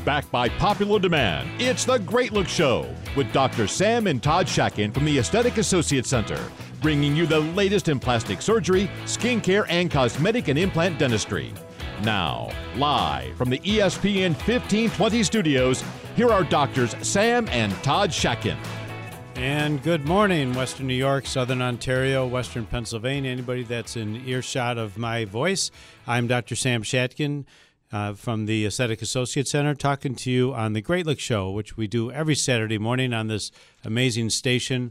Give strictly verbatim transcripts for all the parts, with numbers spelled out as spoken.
Back by popular demand, it's The Great Look Show with Doctor Sam and Todd Shakin from the Aesthetic Associates Center, bringing you the latest in plastic surgery, skincare, and cosmetic and implant dentistry. Now, live from the E S P N fifteen twenty studios, here are Doctors Sam and Todd Shakin. And good morning, Western New York, Southern Ontario, Western Pennsylvania, anybody that's in earshot of my voice. I'm Doctor Sam Shatkin uh, from the Aesthetic Associates Center, talking to you on The Great Look Show, which we do every Saturday morning on this amazing station,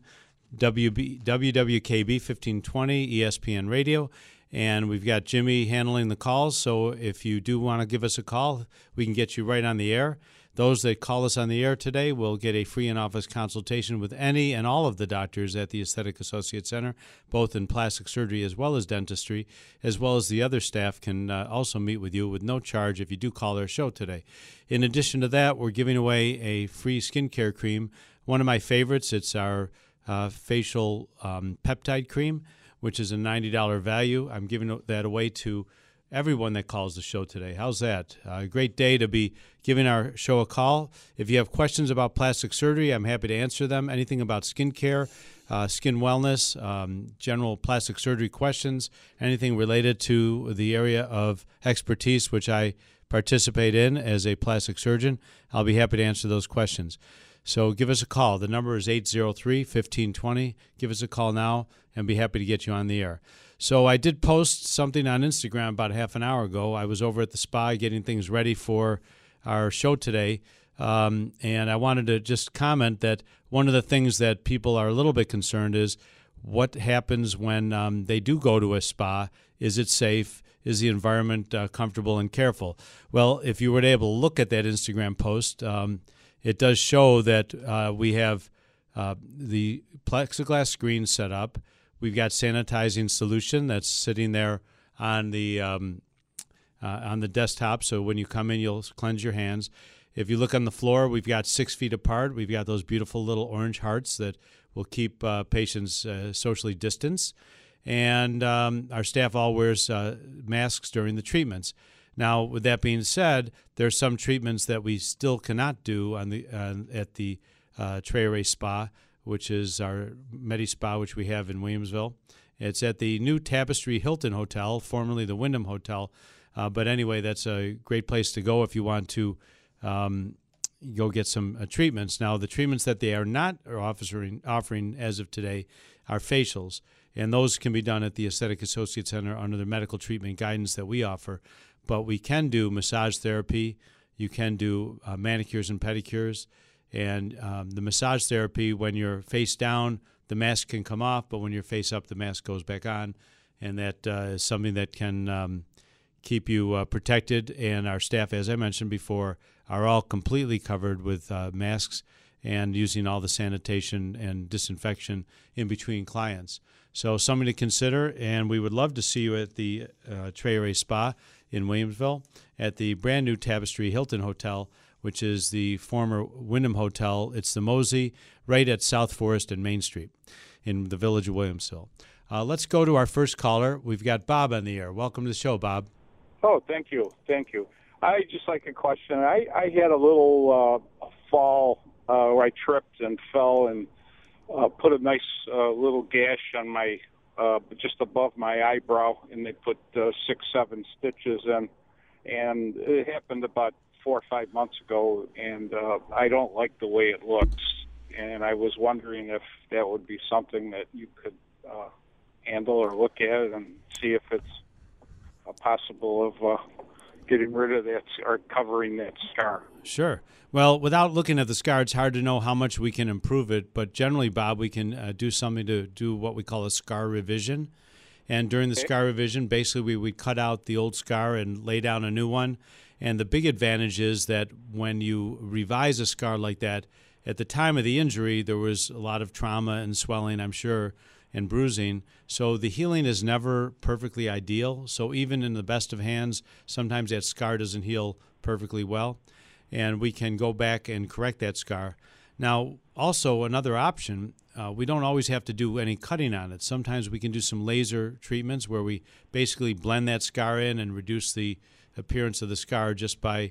W B, W W K B fifteen twenty, E S P N Radio. And we've got Jimmy handling the calls, so if you do want to give us a call, we can get you right on the air. Those that call us on the air today will get a free in-office consultation with any and all of the doctors at the Aesthetic Associates Center, both in plastic surgery as well as dentistry, as well as the other staff can uh, also meet with you with no charge if you do call our show today. In addition to that, we're giving away a free skincare cream. One of my favorites, it's our uh, facial um, peptide cream, which is a ninety dollars value. I'm giving that away to everyone that calls the show today. How's that? A uh, great day to be giving our show a call. If you have questions about plastic surgery, I'm happy to answer them. Anything about skincare, uh, skin wellness, um, general plastic surgery questions, anything related to the area of expertise, which I participate in as a plastic surgeon, I'll be happy to answer those questions. So give us a call. The number is eight zero three, one five two zero. Give us a call now and be happy to get you on the air. So I did post something on Instagram about half an hour ago. I was over at the spa getting things ready for our show today, um, and I wanted to just comment that one of the things that people are a little bit concerned is what happens when um, they do go to a spa. Is it safe? Is the environment uh, comfortable and careful? Well, if you were able to look at that Instagram post, um, it does show that uh, we have uh, the plexiglass screen set up. We've got sanitizing solution that's sitting there on the um, uh, on the desktop. So when you come in, you'll cleanse your hands. If you look on the floor, we've got six feet apart. We've got those beautiful little orange hearts that will keep uh, patients uh, socially distanced. And um, our staff all wears uh, masks during the treatments. Now, with that being said, there's some treatments that we still cannot do on the uh, at the uh, Trey Ray Spa, which is our Medi Spa, which we have in Williamsville. It's at the new Tapestry Hilton Hotel, formerly the Wyndham Hotel. Uh, but anyway, that's a great place to go if you want to um, go get some uh, treatments. Now, the treatments that they are not offering, offering as of today are facials, and those can be done at the Aesthetic Associates Center under the medical treatment guidance that we offer. But we can do massage therapy. You can do uh, manicures and pedicures. And um, the massage therapy, when you're face down, the mask can come off, but when you're face up, the mask goes back on. And that uh, is something that can um, keep you uh, protected. And our staff, as I mentioned before, are all completely covered with uh, masks and using all the sanitation and disinfection in between clients. So something to consider, and we would love to see you at the uh, Trey Ray Spa in Williamsville, at the brand new Tapestry Hilton Hotel, which is the former Wyndham Hotel. It's the Mosey, right at South Forest and Main Street in the village of Williamsville. Uh, let's go to our first caller. We've got Bob on the air. Welcome to the show, Bob. Oh, thank you. Thank you. I just like a question. I, I had a little uh, fall uh, where I tripped and fell and uh, put a nice uh, little gash on my, uh, just above my eyebrow, and they put uh, six, seven stitches in. And it happened about four or five months ago, and uh, I don't like the way it looks. And I was wondering if that would be something that you could uh, handle or look at and see if it's uh, possible of uh, getting rid of that or covering that scar. Sure. Well, without looking at the scar, it's hard to know how much we can improve it. But generally, Bob, we can uh, do something to do what we call a scar revision. And during the okay. scar revision, basically, we would cut out the old scar and lay down a new one. And the big advantage is that when you revise a scar like that, at the time of the injury, there was a lot of trauma and swelling, I'm sure, and bruising. So the healing is never perfectly ideal. So even in the best of hands, sometimes that scar doesn't heal perfectly well. And we can go back and correct that scar. Now, also another option, uh, we don't always have to do any cutting on it. Sometimes we can do some laser treatments where we basically blend that scar in and reduce the appearance of the scar just by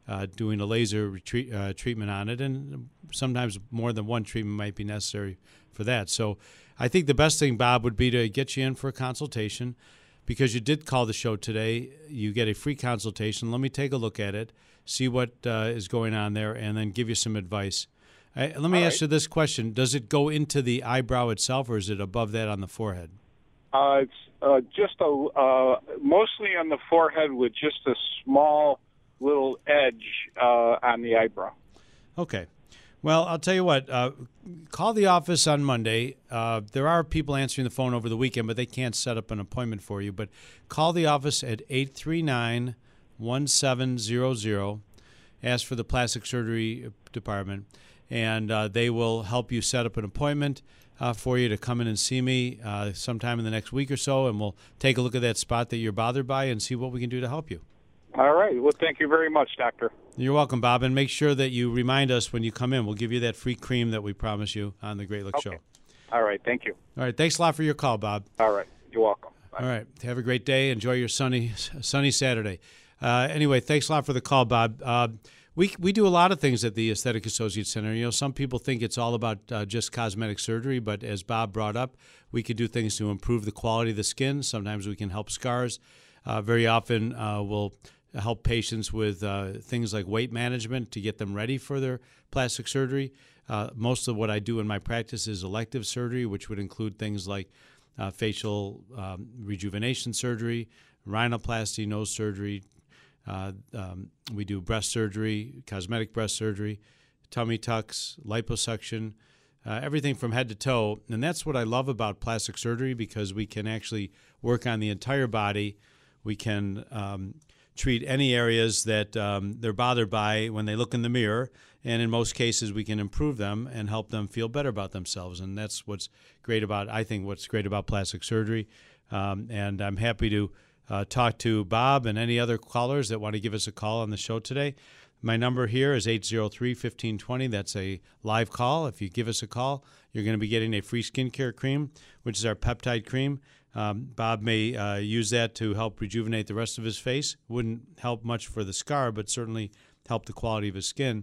uh, doing a laser retreat, uh, treatment on it, and sometimes more than one treatment might be necessary for that. So I think the best thing, Bob, would be to get you in for a consultation. Because you did call the show today, you get a free consultation. Let me take a look at it, see what uh, is going on there, and then give you some advice. I, let me All ask right. you this question. Does it go into the eyebrow itself, or is it above that on the forehead? Uh, it's uh, just a uh, mostly on the forehead with just a small little edge uh, on the eyebrow. Okay. Well, I'll tell you what. Uh, call the office on Monday. Uh, there are people answering the phone over the weekend, but they can't set up an appointment for you. But call the office at eight three nine, one seven zero zero. Ask for the plastic surgery department, and uh, they will help you set up an appointment uh, for you to come in and see me uh, sometime in the next week or so, and we'll take a look at that spot that you're bothered by and see what we can do to help you. All right. Well, thank you very much, Doctor. You're welcome, Bob, and make sure that you remind us when you come in. We'll give you that free cream that we promise you on the Great Look Okay. Show. All right. Thank you. All right, thanks a lot for your call, Bob. All right. You're welcome. Bye. All right, have a great day. Enjoy your sunny sunny Saturday. Uh, anyway, thanks a lot for the call, Bob. Uh, we we do a lot of things at the Aesthetic Associates Center. You know, some people think it's all about uh, just cosmetic surgery, but as Bob brought up, we could do things to improve the quality of the skin. Sometimes we can help scars. Uh, very often, uh, we'll help patients with uh, things like weight management to get them ready for their plastic surgery. Uh, most of what I do in my practice is elective surgery, which would include things like uh, facial um, rejuvenation surgery, rhinoplasty, nose surgery. Uh, um, we do breast surgery, cosmetic breast surgery, tummy tucks, liposuction, uh, everything from head to toe. And that's what I love about plastic surgery, because we can actually work on the entire body. We can um, treat any areas that um, they're bothered by when they look in the mirror, and in most cases we can improve them and help them feel better about themselves. And that's what's great about, I think, what's great about plastic surgery. Um, and I'm happy to uh, talk to Bob and any other callers that want to give us a call on the show today. My number here is eight zero three, one five two zero. That's a live call. If you give us a call, you're going to be getting a free skincare cream, which is our peptide cream. Um, Bob may uh, use that to help rejuvenate the rest of his face. Wouldn't help much for the scar, but certainly help the quality of his skin.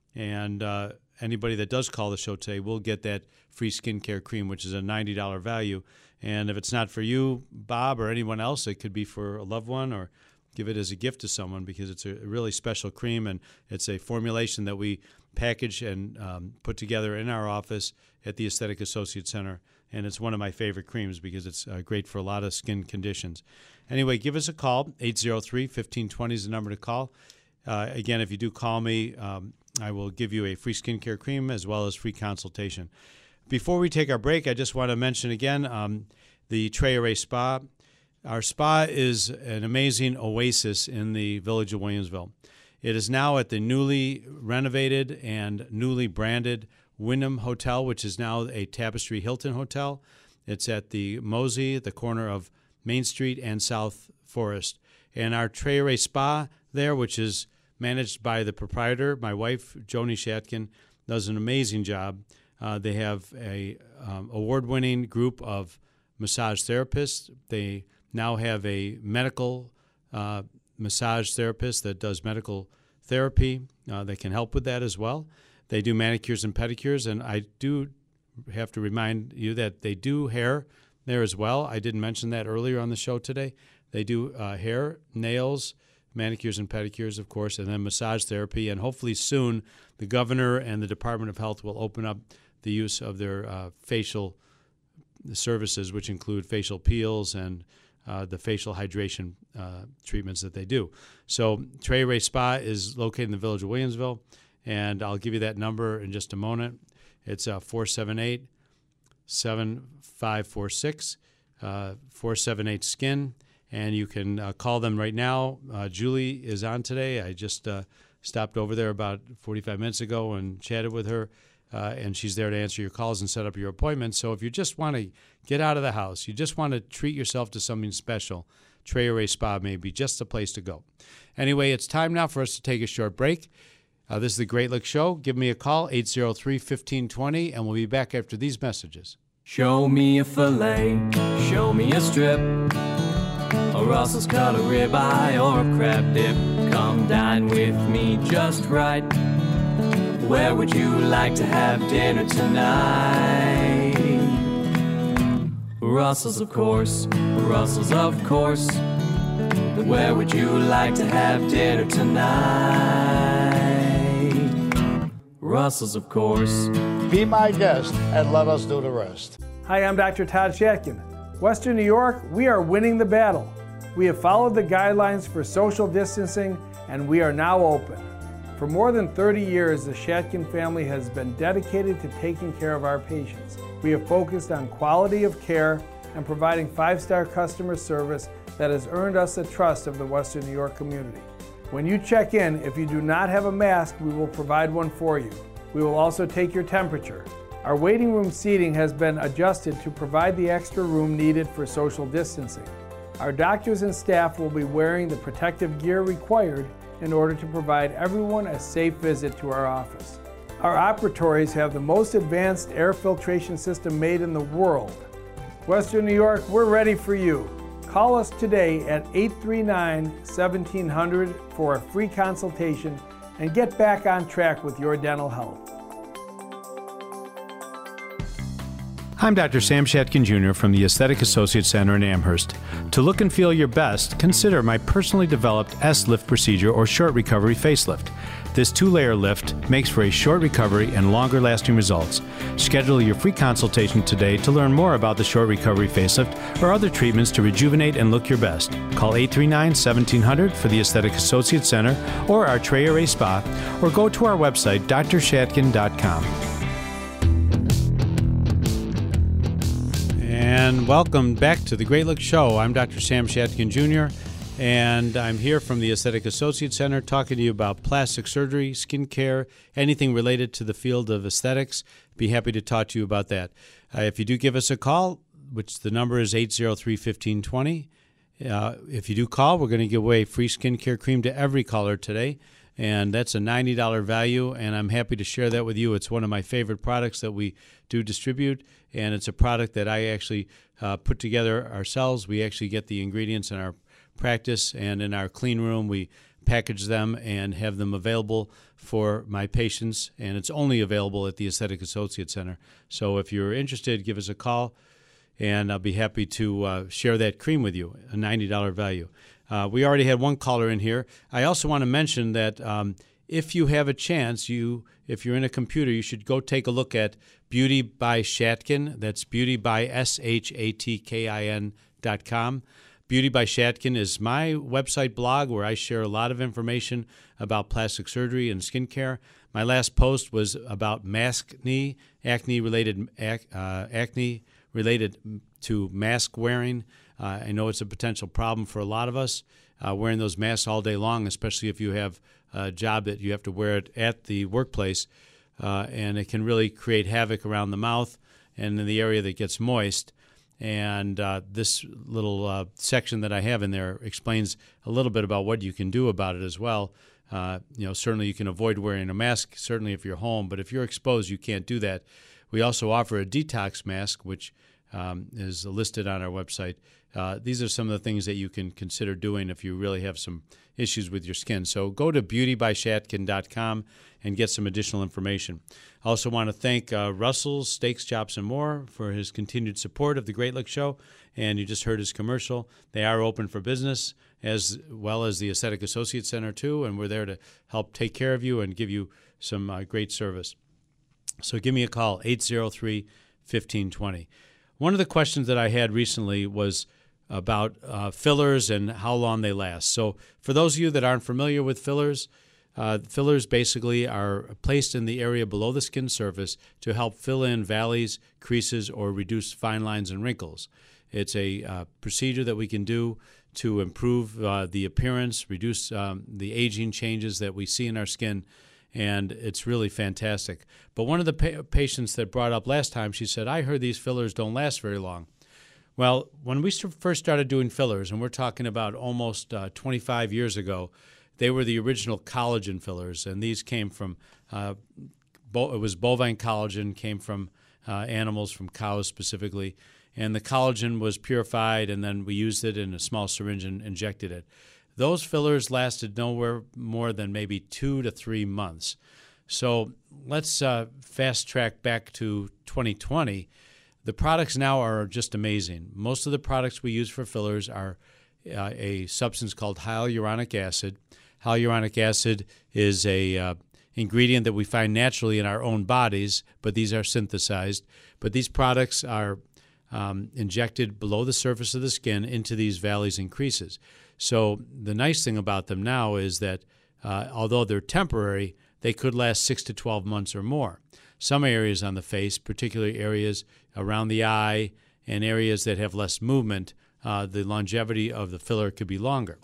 And uh, anybody that does call the show today will get that free skincare cream, which is a ninety dollars value. And if it's not for you, Bob, or anyone else, it could be for a loved one, or give it as a gift to someone, because it's a really special cream, and it's a formulation that we package and um, put together in our office at the Aesthetic Associates Center. And it's one of my favorite creams because it's uh, great for a lot of skin conditions. Anyway, give us a call. eight zero three, one five two zero is the number to call. Uh, again, if you do call me, um, I will give you a free skincare cream as well as free consultation. Before we take our break, I just want to mention again um, the Tre Array Spa. Our spa is an amazing oasis in the village of Williamsville. It is now at the newly renovated and newly branded Wyndham Hotel, which is now a Tapestry Hilton Hotel. It's at the Mosey, at the corner of Main Street and South Forest. And our Tre Array Spa there, which is managed by the proprietor, my wife, Joni Shatkin, does an amazing job. Uh, they have a um, award-winning group of massage therapists. They now have a medical uh, massage therapist that does medical therapy uh, that can help with that as well. They do manicures and pedicures, and I do have to remind you that they do hair there as well. I didn't mention that earlier on the show today. They do uh, hair, nails, manicures and pedicures, of course, and then massage therapy. And hopefully soon the governor and the Department of Health will open up the use of their uh, facial services, which include facial peels and uh, the facial hydration uh, treatments that they do. So Tre Array Spa is located in the village of Williamsville, and I'll give you that number in just a moment. It's uh, four seven eight, seven five four six, uh, four seven eight, skin, and you can uh, call them right now. Uh, Julie is on today. I just uh, stopped over there about forty-five minutes ago and chatted with her, uh, and she's there to answer your calls and set up your appointments. So if you just want to get out of the house, you just want to treat yourself to something special, Tre Array Spa may be just the place to go. Anyway, it's time now for us to take a short break. Uh, this is the Great Look Show. Give me a call, eight zero three, one five two zero, and we'll be back after these messages. Show me a fillet, show me a strip, a Russell's cut a ribeye or a crab dip. Come dine with me just right. Where would you like to have dinner tonight? Russell's, of course. Russell's, of course. Where would you like to have dinner tonight? Russell's, of course. Be my guest and let us do the rest. Hi, I'm Doctor Todd Shatkin. Western New York, we are winning the battle. We have followed the guidelines for social distancing, and we are now open. For more than thirty years, the Shatkin family has been dedicated to taking care of our patients. We have focused on quality of care and providing five-star customer service that has earned us the trust of the Western New York community. When you check in, if you do not have a mask, we will provide one for you. We will also take your temperature. Our waiting room seating has been adjusted to provide the extra room needed for social distancing. Our doctors and staff will be wearing the protective gear required in order to provide everyone a safe visit to our office. Our operatories have the most advanced air filtration system made in the world. Western New York, we're ready for you. Call us today at eight three nine, seventeen hundred for a free consultation and get back on track with your dental health. I'm Doctor Sam Shatkin Junior from the Aesthetic Associates Center in Amherst. To look and feel your best, consider my personally developed S-Lift procedure or short recovery facelift. This two-layer lift makes for a short recovery and longer-lasting results. Schedule your free consultation today to learn more about the short recovery facelift or other treatments to rejuvenate and look your best. Call eight three nine, seventeen hundred for the Aesthetic Associates Center or our Trey Array Spa, or go to our website, d r shatkin dot com. And welcome back to the Great Look Show. I'm Doctor Sam Shatkin Junior, and I'm here from the Aesthetic Associates Center talking to you about plastic surgery, skin care, anything related to the field of aesthetics. Be happy to talk to you about that. Uh, if you do give us a call, which the number is eight zero three, one five two zero, uh, if you do call, we're going to give away free skincare cream to every caller today, and that's a ninety dollars value, and I'm happy to share that with you. It's one of my favorite products that we do distribute, and it's a product that I actually uh, put together ourselves. We actually get the ingredients in our practice, and in our clean room we package them and have them available for my patients, and it's only available at the Aesthetic Associates Center. So if you're interested, give us a call, and I'll be happy to uh, share that cream with you, a ninety dollars value. Uh, we already had one caller in here. I also want to mention that um, if you have a chance, you if you're in a computer, you should go take a look at Beauty by Shatkin. That's Beauty by S H A T K I N dot com. Beauty by Shatkin is my website blog where I share a lot of information about plastic surgery and skincare. My last post was about maskne, acne-related uh, acne related to mask wearing. Uh, I know it's a potential problem for a lot of us, uh, wearing those masks all day long, especially if you have a job that you have to wear it at the workplace, uh, and it can really create havoc around the mouth and in the area that gets moist. And uh, this little uh, section that I have in there explains a little bit about what you can do about it as well. Uh, you know, certainly you can avoid wearing a mask, certainly if you're home, but if you're exposed, you can't do that. We also offer a detox mask, which um, is listed on our website. Uh, these are some of the things that you can consider doing if you really have some issues with your skin. So go to beauty by shatkin dot com and get some additional information. I also want to thank uh, Russell's Steaks, Chops, and More for his continued support of the Great Look Show. And you just heard his commercial. They are open for business, as well as the Aesthetic Associates Center, too, and we're there to help take care of you and give you some uh, great service. So give me a call, eight zero three, one five two zero. One of the questions that I had recently was about uh, fillers and how long they last. So for those of you that aren't familiar with fillers, uh, fillers basically are placed in the area below the skin surface to help fill in valleys, creases, or reduce fine lines and wrinkles. It's a uh, procedure that we can do to improve uh, the appearance, reduce um, the aging changes that we see in our skin, and it's really fantastic. But one of the pa- patients that brought up last time, she said, I heard these fillers don't last very long. Well, when we first started doing fillers, and we're talking about almost uh, twenty-five years ago, they were the original collagen fillers, and these came from, uh, bo- it was bovine collagen, came from uh, animals, from cows specifically, and the collagen was purified, and then we used it in a small syringe and injected it. Those fillers lasted nowhere more than maybe two to three months. So let's uh, fast track back to twenty twenty. The products now are just amazing. Most of the products we use for fillers are uh, a substance called hyaluronic acid. Hyaluronic acid is a uh, ingredient that we find naturally in our own bodies, but these are synthesized. But these products are um, injected below the surface of the skin into these valleys and creases. So the nice thing about them now is that uh, although they're temporary, they could last six to twelve months or more. Some areas on the face, particularly areas around the eye and areas that have less movement, uh, the longevity of the filler could be longer.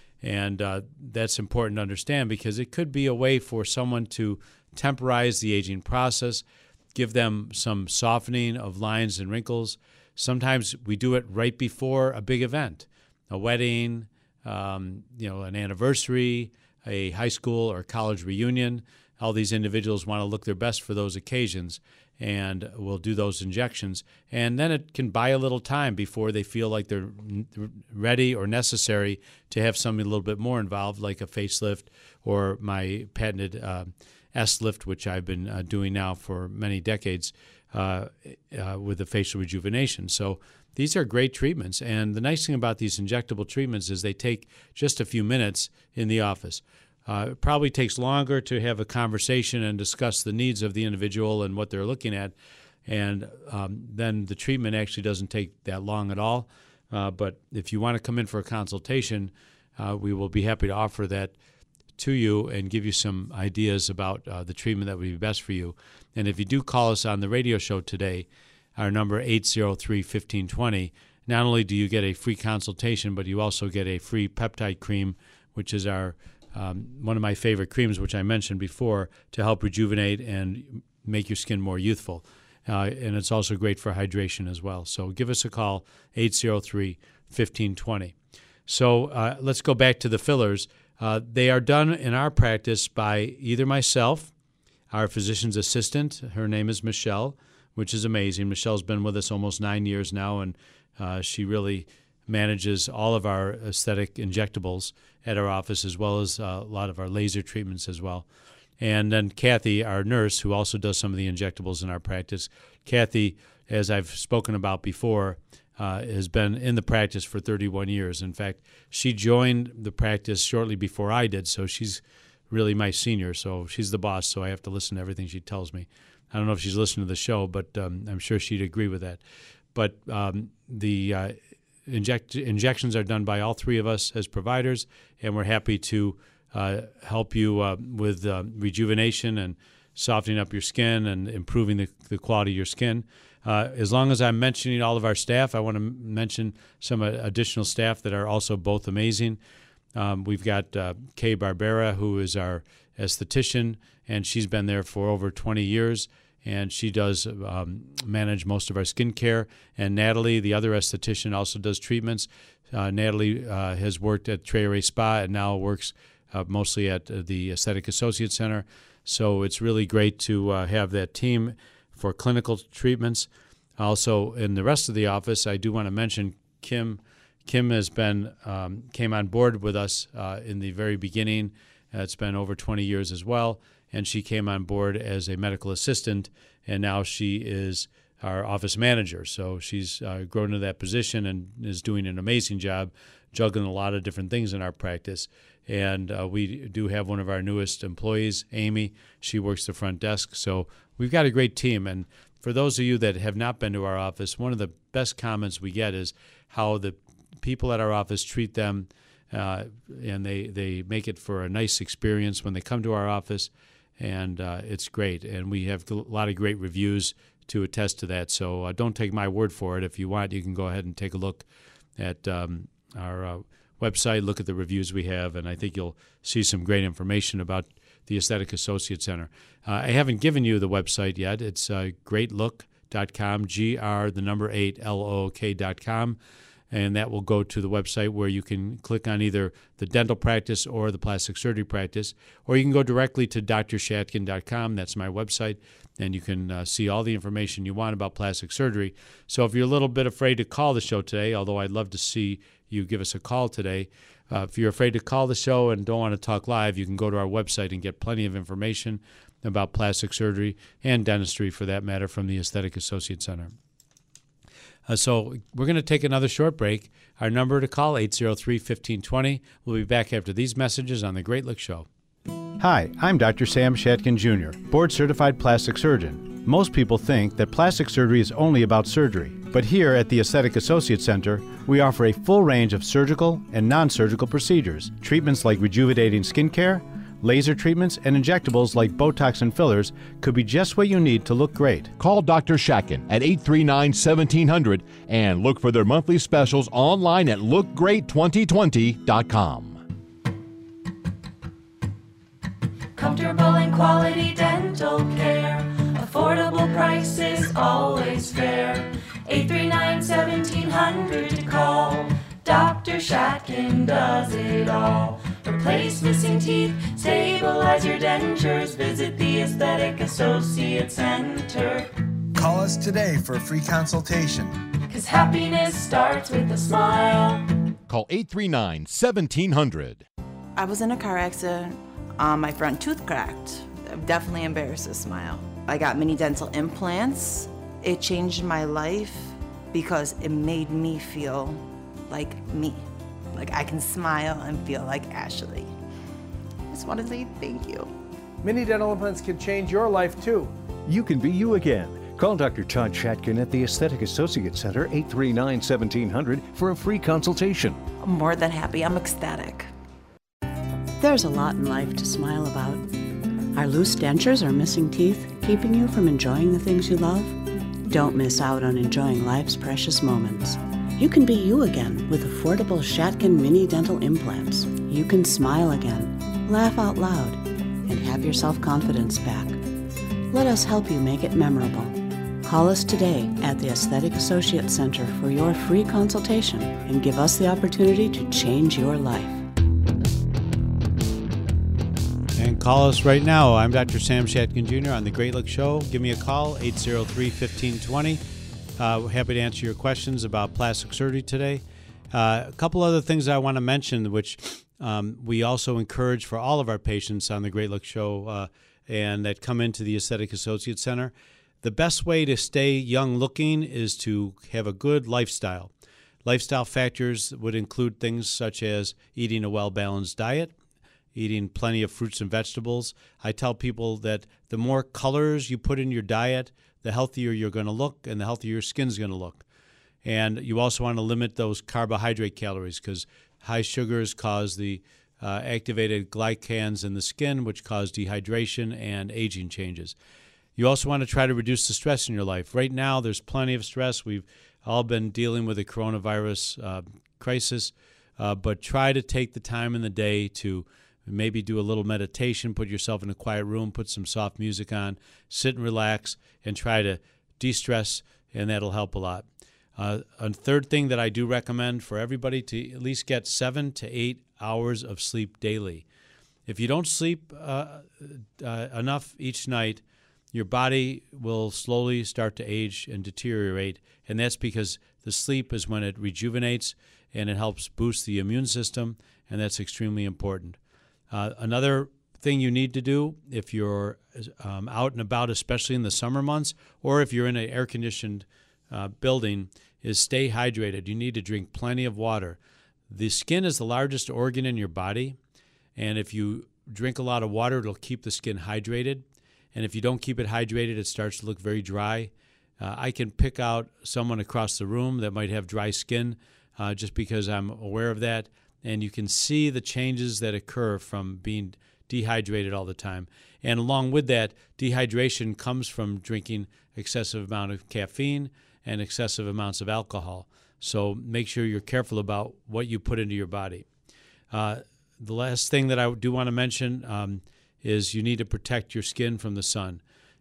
And uh, that's important to understand because it could be a way for someone to temporize the aging process, give them some softening of lines and wrinkles. Sometimes we do it right before a big event, a wedding, um, you know, an anniversary, a high school or college reunion. All these individuals want to look their best for those occasions, and we'll do those injections. And then it can buy a little time before they feel like they're ready or necessary to have something a little bit more involved, like a facelift or my patented uh, S-lift, which I've been uh, doing now for many decades uh, uh, with the facial rejuvenation. So these are great treatments, and the nice thing about these injectable treatments is they take just a few minutes in the office. Uh, it probably takes longer to have a conversation and discuss the needs of the individual and what they're looking at, and um, then the treatment actually doesn't take that long at all. Uh, but if you want to come in for a consultation, uh, we will be happy to offer that to you and give you some ideas about uh, the treatment that would be best for you. And if you do call us on the radio show today, our number eight zero three, one five two zero, not only do you get a free consultation, but you also get a free peptide cream, which is our um, one of my favorite creams, which I mentioned before, to help rejuvenate and make your skin more youthful. Uh, and it's also great for hydration as well. So give us a call, eight zero three, one five two zero. So uh, let's go back to the fillers. Uh, they are done in our practice by either myself, our physician's assistant. Her name is Michelle, which is amazing. Michelle's been with us almost nine years now, and uh, she really manages all of our aesthetic injectables at our office, as well as uh, a lot of our laser treatments as well. And then Kathy, our nurse, who also does some of the injectables in our practice. Kathy, as I've spoken about before, uh, has been in the practice for thirty-one years. In fact, she joined the practice shortly before I did, so she's really my senior. So she's the boss, so I have to listen to everything she tells me. I don't know if she's listening to the show, but um, I'm sure she'd agree with that. But um, the uh, inject- injections are done by all three of us as providers, and we're happy to uh, help you uh, with uh, rejuvenation and softening up your skin and improving the, the quality of your skin. Uh, as long as I'm mentioning all of our staff, I want to m- mention some uh, additional staff that are also both amazing. Um, we've got uh, Kay Barbera, who is our esthetician, and she's been there for over twenty years, and she does um, manage most of our skincare. And Natalie, the other esthetician, also does treatments. Uh, Natalie uh, has worked at Treore Spa and now works uh, mostly at uh, the Aesthetic Associate Center. So it's really great to uh, have that team for clinical treatments. Also, in the rest of the office, I do want to mention Kim. Kim has been um, came on board with us uh, in the very beginning. Uh, it's been over twenty years as well, and she came on board as a medical assistant, and now she is our office manager. So she's uh, grown into that position and is doing an amazing job, juggling a lot of different things in our practice. And uh, we do have one of our newest employees, Amy. She works the front desk. So we've got a great team. And for those of you that have not been to our office, one of the best comments we get is how the people at our office treat them, uh, and they, they make it for a nice experience when they come to our office, and uh, it's great. And we have a lot of great reviews to attest to that. So uh, don't take my word for it. If you want, you can go ahead and take a look at um, our uh, website, look at the reviews we have, and I think you'll see some great information about the Aesthetic Associate Center. Uh, I haven't given you the website yet. It's uh, great look dot com, G R, the number eight, L O O K dot com. and that will go to the website where you can click on either the dental practice or the plastic surgery practice, or you can go directly to d r shatkin dot com. That's my website, and you can uh, see all the information you want about plastic surgery. So if you're a little bit afraid to call the show today, although I'd love to see you give us a call today, uh, if you're afraid to call the show and don't want to talk live, you can go to our website and get plenty of information about plastic surgery and dentistry, for that matter, from the Aesthetic Associate Center. Uh, so we're going to take another short break. Our number to call, eight oh three, one five two zero. We'll be back after these messages on The Great Look Show. Hi, I'm Doctor Sam Shatkin Junior, board-certified plastic surgeon. Most people think that plastic surgery is only about surgery, but here at the Aesthetic Associate Center, we offer a full range of surgical and non-surgical procedures, treatments like rejuvenating skincare, laser treatments, and injectables like Botox and fillers could be just what you need to look great. Call Doctor Shatkin at eight three nine, one seven zero zero and look for their monthly specials online at look great twenty twenty dot com. Comfortable and quality dental care. Affordable prices, always fair. eight three nine, one seven zero zero to call. Doctor Shatkin does it all. Replace missing teeth, stabilize your dentures. Visit the Aesthetic Associate Center. Call us today for a free consultation. 'Cause happiness starts with a smile. Call eight three nine, one seven zero zero. I was in a car accident. Um, my front tooth cracked. I'm definitely embarrassed to smile. I got mini dental implants. It changed my life because it made me feel like me. Like I can smile and feel like Ashley. I just want to say thank you. Mini dental implants can change your life too. You can be you again. Call Doctor Todd Shatkin at the Aesthetic Associate Center, eight three nine, one seven zero zero, for a free consultation. I'm more than happy. I'm ecstatic. There's a lot in life to smile about. Are loose dentures or missing teeth keeping you from enjoying the things you love? Don't miss out on enjoying life's precious moments. You can be you again with affordable Shatkin mini dental implants. You can smile again, laugh out loud, and have your self-confidence back. Let us help you make it memorable. Call us today at the Aesthetic Associate Center for your free consultation and give us the opportunity to change your life. And call us right now. I'm Doctor Sam Shatkin Junior on The Great Look Show. Give me a call, eight oh three, one five two zero. Uh, we're happy to answer your questions about plastic surgery today. Uh, a couple other things I want to mention, which um, we also encourage for all of our patients on The Great Look Show uh, and that come into the Aesthetic Associate Center. The best way to stay young looking is to have a good lifestyle. Lifestyle factors would include things such as eating a well-balanced diet, eating plenty of fruits and vegetables. I tell people that the more colors you put in your diet, the healthier you're going to look and the healthier your skin's going to look. And you also want to limit those carbohydrate calories because high sugars cause the uh, activated glycans in the skin, which cause dehydration and aging changes. You also want to try to reduce the stress in your life. Right now, there's plenty of stress. We've all been dealing with the coronavirus uh, crisis, uh, but try to take the time in the day to maybe do a little meditation, put yourself in a quiet room, put some soft music on, sit and relax, and try to de-stress, and that'll help a lot. Uh, a third thing that I do recommend for everybody to at least get seven to eight hours of sleep daily. If you don't sleep uh, uh, enough each night, your body will slowly start to age and deteriorate, and that's because the sleep is when it rejuvenates and it helps boost the immune system, and that's extremely important. Uh, another thing you need to do if you're um, out and about, especially in the summer months, or if you're in an air-conditioned uh, building, is stay hydrated. You need to drink plenty of water. The skin is the largest organ in your body, and if you drink a lot of water, it'll keep the skin hydrated. And if you don't keep it hydrated, it starts to look very dry. Uh, I can pick out someone across the room that might have dry skin uh, just because I'm aware of that. And you can see the changes that occur from being dehydrated all the time. And along with that, dehydration comes from drinking excessive amount of caffeine and excessive amounts of alcohol. So make sure you're careful about what you put into your body. Uh, the last thing that I do want to mention um, is you need to protect your skin from the sun.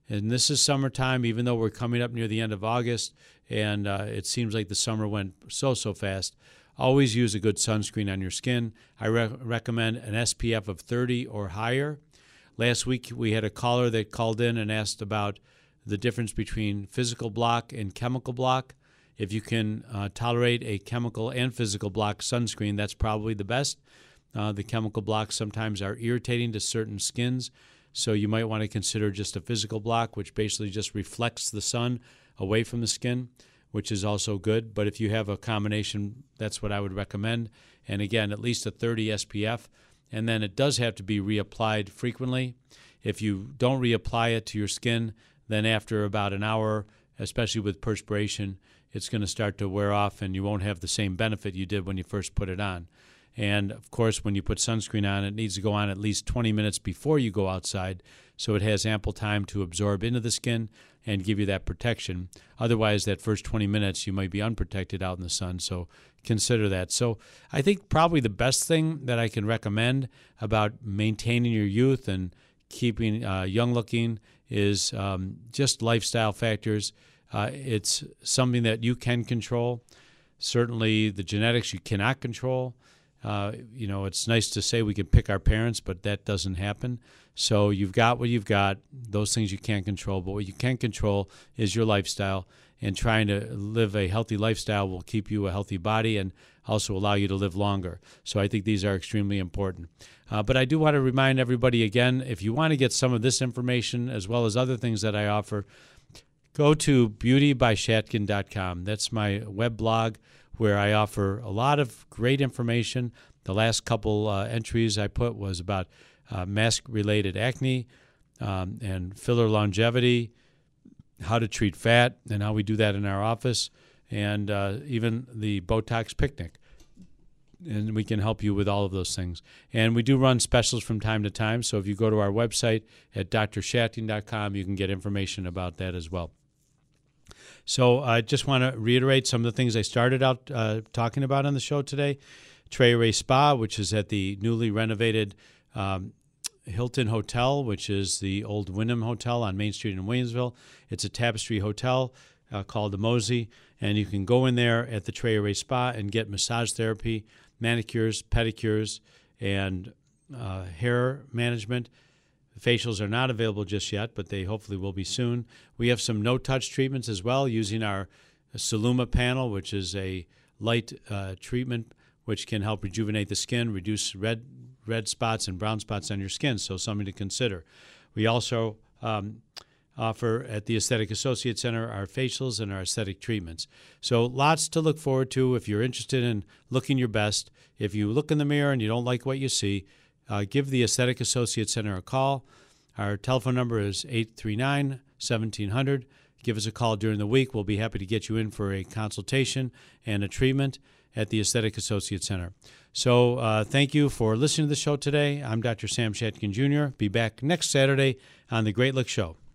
And this is summertime, even though we're coming up near the end of August, and uh, it seems like the summer went so, so fast. Always use a good sunscreen on your skin. I re- recommend an S P F of thirty or higher. Last week, we had a caller that called in and asked about the difference between physical block and chemical block. If you can uh, tolerate a chemical and physical block sunscreen, that's probably the best. Uh, the chemical blocks sometimes are irritating to certain skins, so you might want to consider just a physical block, which basically just reflects the sun away from the skin, which is also good. But if you have a combination, that's what I would recommend. And again, at least a thirty S P F. And then it does have to be reapplied frequently. If you don't reapply it to your skin, then after about an hour, especially with perspiration, it's going to start to wear off and you won't have the same benefit you did when you first put it on. And, of course, when you put sunscreen on, it needs to go on at least twenty minutes before you go outside so it has ample time to absorb into the skin and give you that protection. Otherwise, that first twenty minutes, you might be unprotected out in the sun, so consider that. So I think probably the best thing that I can recommend about maintaining your youth and keeping uh, young-looking is um, just lifestyle factors. Uh, it's something that you can control. Certainly the genetics you cannot control. Uh, you know, it's nice to say we can pick our parents, but that doesn't happen. So you've got what you've got. Those things you can't control. But what you can control is your lifestyle. And trying to live a healthy lifestyle will keep you a healthy body and also allow you to live longer. So I think these are extremely important. Uh, but I do want to remind everybody again, if you want to get some of this information as well as other things that I offer, go to beauty by shatkin dot com. That's my web blog where I offer a lot of great information. The last couple uh, entries I put was about uh, mask-related acne um, and filler longevity, how to treat fat, and how we do that in our office, and uh, even the Botox picnic. And we can help you with all of those things. And we do run specials from time to time, so if you go to our website at d r shatkin dot com, you can get information about that as well. So I just want to reiterate some of the things I started out uh, talking about on the show today. Trailway Spa, which is at the newly renovated um, Hilton Hotel, which is the old Wyndham Hotel on Main Street in Williamsville. It's a Tapestry hotel uh, called the Mosey, and you can go in there at the Trailway Spa and get massage therapy, manicures, pedicures, and uh, hair management. Facials are not available just yet, but they hopefully will be soon. We have some no-touch treatments as well using our Soluma panel, which is a light uh, treatment which can help rejuvenate the skin, reduce red red spots and brown spots on your skin, so something to consider. We also um, offer at the Aesthetic Associate Center our facials and our aesthetic treatments. So lots to look forward to if you're interested in looking your best. If you look in the mirror and you don't like what you see, uh, give the Aesthetic Associate Center a call. Our telephone number is eight three nine, one seven zero zero. Give us a call during the week. We'll be happy to get you in for a consultation and a treatment at the Aesthetic Associate Center. So uh, thank you for listening to the show today. I'm Doctor Sam Shatkin Junior Be back next Saturday on The Great Look Show.